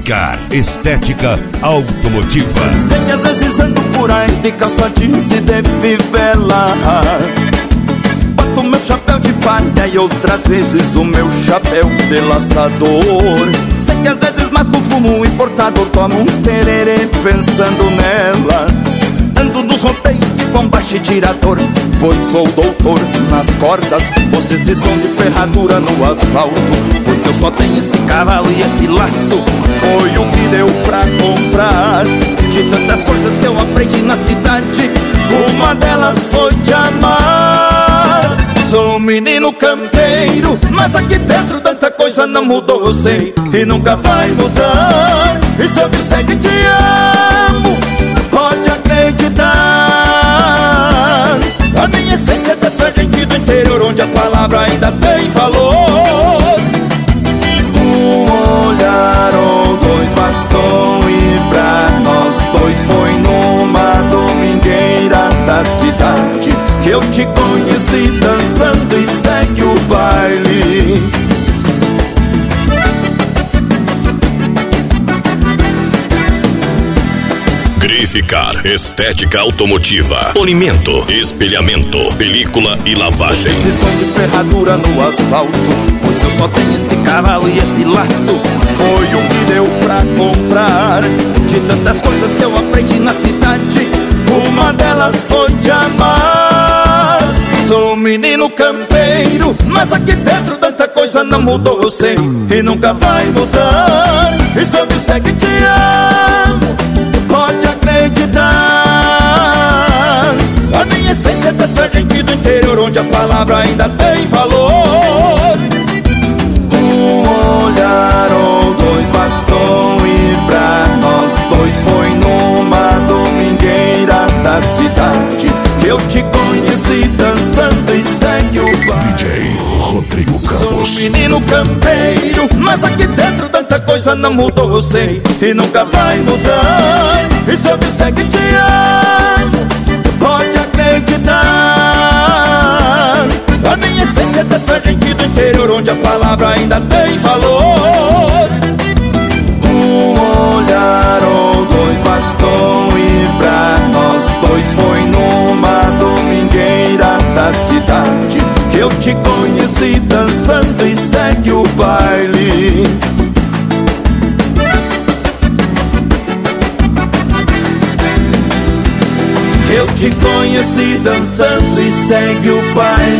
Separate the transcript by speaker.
Speaker 1: Grificar Estética Automotiva.
Speaker 2: Sei que às vezes ando por aí de calça jeans e de fivela. Boto meu chapéu de palha e outras vezes o meu chapéu de laçador. Sei que às vezes mais com fumo importado tomo um tererê pensando nela. Ando nos roteiros de bombacha e tirador, pois sou doutor nas cordas. Vocês são de ferradura no asfalto, pois eu só tenho esse cavalo e esse laço. Foi o que deu pra comprar de tantas coisas que eu aprendi na cidade. Uma delas foi te amar. Sou um menino campeiro, mas aqui dentro tanta coisa não mudou, eu sei, e nunca vai mudar. E se eu disser que te amo, pode acreditar. A minha essência é dessa gente do interior, onde a palavra ainda tem valor. Um olhar ou dois bastou, e pra nós dois foi numa domingueira da cidade que eu te conheci dançando e segue o baile.
Speaker 1: Grificar Estética Automotiva. Polimento, espelhamento, película e lavagem.
Speaker 2: Vocês são de ferradura no asfalto, pois eu só tenho esse cavalo e esse laço. Foi o que deu pra comprar de tantas coisas que eu aprendi na cidade. Uma delas foi te amar. Sou um menino campeiro, mas aqui dentro tanta coisa não mudou, eu sei, e nunca vai mudar. E se eu disser que te amo, pode acreditar. A minha essência é dessa gente do interior, onde a palavra ainda tem valor. Um olhar ou dois bastou, e pra nós dois foi numa domingueira da cidade que eu te conheci dançando e segue o baile.
Speaker 1: DJ Rodrigo Campos.
Speaker 2: Sou um menino campeiro, mas aqui dentro tanta coisa não mudou, eu sei, e nunca vai mudar. E se eu disser que te amo, pode acreditar. A minha essência é dessa gente do interior, onde a palavra ainda tem valor. Um olhar ou dois bastou, e pra nós dois foi numa domingueira da cidade que eu te conheci dançando e segue o baile. Eu te conheci dançando e segue o baile.